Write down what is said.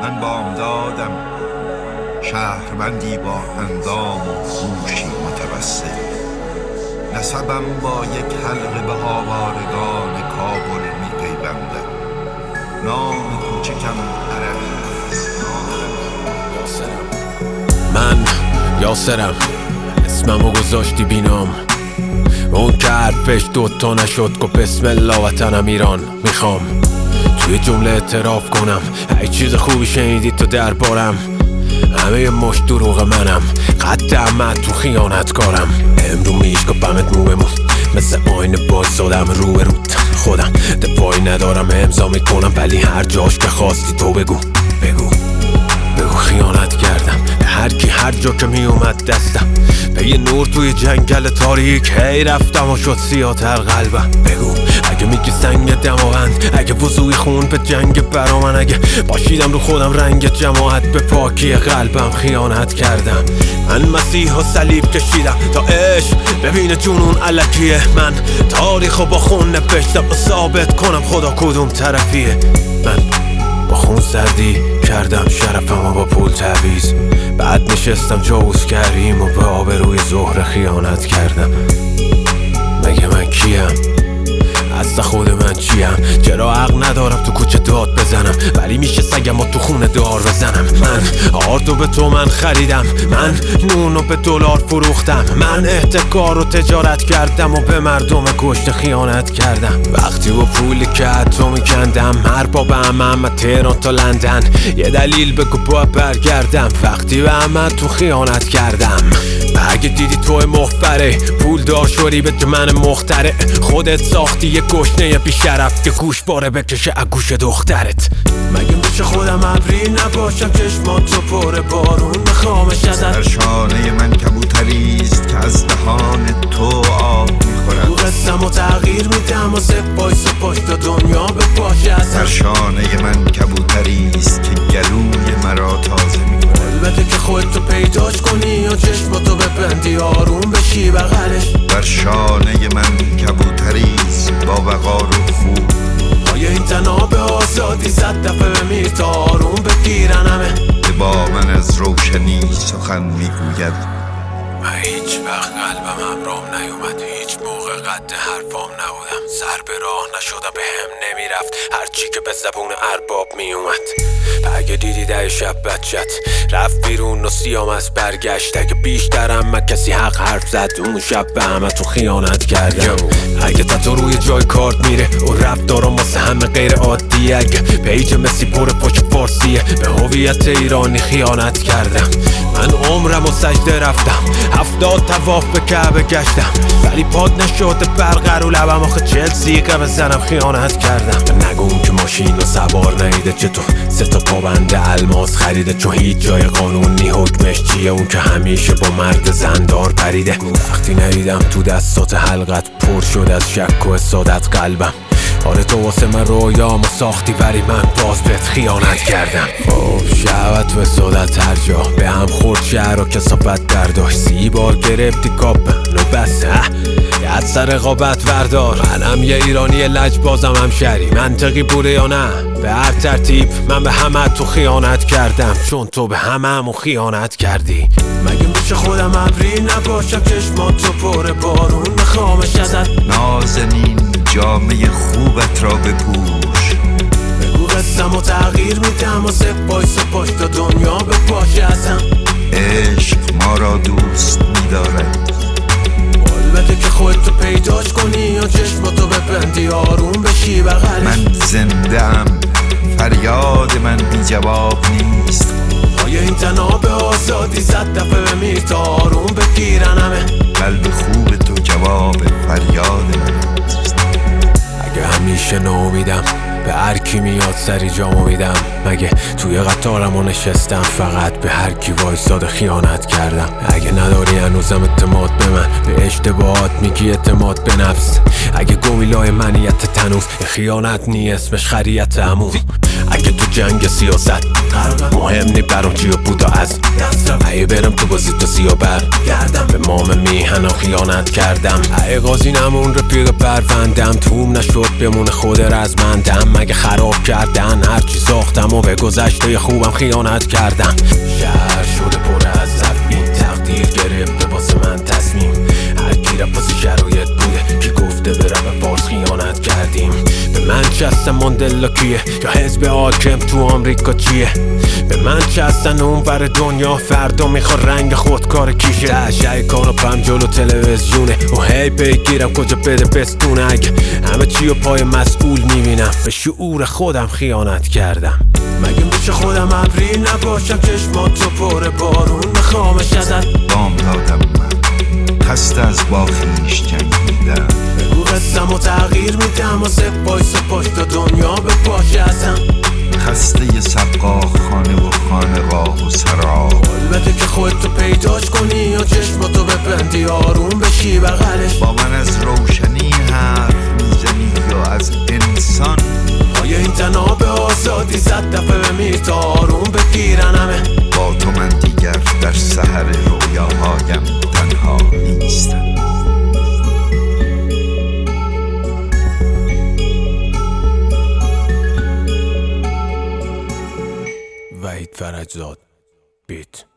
من بامدادم شهروندی با اندام و گوشی متوسل، نسبم با یک حلقه به آوارگان کابل می پیوندم. نام کوچکم عرب است. من یاسرم، اسممو گذاشتی بینام. اون که حرفش دوتا نشد گفت بسم الله وطنم ایران میخوام. توی جمله اعتراف کنم هیچ چیز خوبی شنیدی تو دربارم. همه مش دروغ منم، قد احمد تو خیانتکارم. امرو میشکافمت مو بمون، مثل آینه بایستادم رو به روت. خودم دفاعی ندارم امضا میکنم، ولی هر جاش که خواستی تو بگو بگو بگو خیانت کردم به هر کی هر جا که می اومد دستم. به یه نور توی جنگل تاریک هی رفتم و شد سیاتر قلبم. بگو اگه میگی سنگ دماوند، اگه وضوی خون به جنگ برا من، اگه باشیدم رو خودم رنگ جماعت به پاکی قلبم خیانت کردم. من مسیح و صلیب کشیدم تا عشق ببینه جنون الکیه. من تاریخو با خون نوشتم و ثابت کنم خدا کدوم طرفیه. من با خون سردی کردم شرفم و با پول تعویض، بعد نشستم جاوز کریم و به آبروی زهره خیانت کردم. مگه من کیم؟ از خود من چیم؟ چرا حق ندارم تو کوچه داد بزنم، ولی میشه سگم و تو خونه دار بزنم؟ من آردو به تو من خریدم، من نونو به دلار فروختم، من احتکار و تجارت کردم و به مردم گشت خیانت کردم. وقتی با پولی که حتی میکندم هر با به همه تهران تا لندن، یه دلیل بگو با برگردم. وقتی به همه تو خیانت کردم، اگه دیدی توی مخبره پول دار شوری به من مختره، خودت ساختی یه گشنه بیشرف که گوش باره بکشه اگوش دخترت. مگه میشه خودم ابری نباشم چشماتو پر بارون بخوامش ازت؟ در شانه من کبوتریست که از دهان تو آب میخورد. رو قسم و تغییر میدم و سپای سپاش تا دنیا به پاشه ازم. در شانه من کبوتریست که گلوی مرا تازه میکند. البته که خودتو پیداش کنی و چشماتو ببندی آروم بشی بغلش. در شانه من کبوتریست با وقار و خوب. آیا این تناب آزادی صد دفعه بمیر تا آروم بگیرن همه؟ که با من از روشنی سخن میگوید. من هیچ وقت قلبم ابرام نیومد، هیچ موقع قد حرفام نبودم. سر به راه نشده به هم نمیرفت هرچی که به زبون ارباب میومد. اگه دیدی ده شب بچت رفت بیرون و سیام از برگشت، اگه بیشترم من کسی حق حرف زد اون شب به همه تو خیانت کردم. اگه تا روی جای کارت میره و رفتارم واسه همه غیر عادیه، اگه پیج مسی پر پشت فارسیه به هویت ایرانی خیانت کردم. من عمرم و سجده رفتم 70 طواف به کعبه گشتم، ولی پاد نشده برقر و لبم آخه 40 سیقه بزنم خیانت کردم. نگون که ماشین و سوار نیده چطور 3 تا پابند الماس خریده، چون هیچ جای قانونی حکمش چیه اون که همیشه با مرد زندار پریده. وقتی ندیدم تو دستات حلقت پر شد از شک و حسادت قلبم. آره تو واسه من رویامو ساختی ولی من باز بهت خیانت کردم. شهوت و حسادت هر جا به هم خورد، شهر و کثافت برداشت. 30 بار گرفتی کاپن و بس یاد سر رقابت وردار. منم یه ایرانی لجبازم هم شهری، منطقی بوده یا نه؟ به هر ترتیب من به همه تو خیانت کردم، چون تو به همه خیانت کردی. مگه میشه خودم ابری نباشم چشماتو پر بارون بخوامش ازت؟ نازنین جامعه خوبت را بپوش. بگو قسم و تغییر میدم و سپای سپاش تا دنیا به پاشه ازم. عشق ما را دوست می‌دارد. البته که خودتو پیداش کنی و چشماتو ببندی آروم بشی بغلش. من زنده‌ام، فریاد من بی جواب نیست. آیا این تناب آزادی 100 دفعه بمیر تا آروم بگیرن همه؟ قلب خوب تو جواب فریاد من است. اگه همیشه ناامیدم به هر کی میاد سری جامو میدم، مگه توی قطارمو نشستم فقط به هر کی وایساده خیانت کردم. اگه نداری هنوزم اعتماد به من، به اشتباهات میگی اعتماد به نفس. اگه گویلای منیت تنوف خیانت نی اسمش خریت عموم. اگه تو جنگ سیاست مهم نی برام چی و بودا از اگه برم تو بازی تو سیابر به مام میهنم خیانت کردم. اگه قاضی نمون رفیق پروندم توم نشد بمونه خود رزمندم. مگه خراب خراب کردن. هرچی ساختم و به گذشته خوبم خیانت کردم. شهر شده پر از ضعفی، تقدیر گرفته واسه من تصمیم. هر کی رفت شرایط بوده که گفته به رپ فارس خیانت کردیم. به من چستن ماندلا کیه یا حزب حاکم تو آمریکا چیه؟ به من چستن اون بر دنیا فردا میخواد رنگ خودکار کیشه. تشعه کاناپم جلو تلویزیونه و هی بگیرم کجا بده بستونه. اگه همه چی و پای مسئول میبینم به شعور خودم خیانت کردم. مگه میشه خودم ابری نباشم چشماتو پر بارون میخوامش ازت بامدادم من خسته از با خویش جنگیدم. بگو قسم و تغییر میدم و سپایس پشت دنیا به پاشه ازم. خسته سقا خانه و خانقاه و سرا. البته که خودتو پیداش کنی یا چشماتو ببندی آروم بشی بغلش. با من از روشنی حرف میزنی یا از انسان؟ آیا این تناب آزادی 100 دفعه بمیر تا آروم بگیرن همه؟ با تو من دیگر در سحر رویاهایم تنها نیستم. وحید فرجزاد بیت.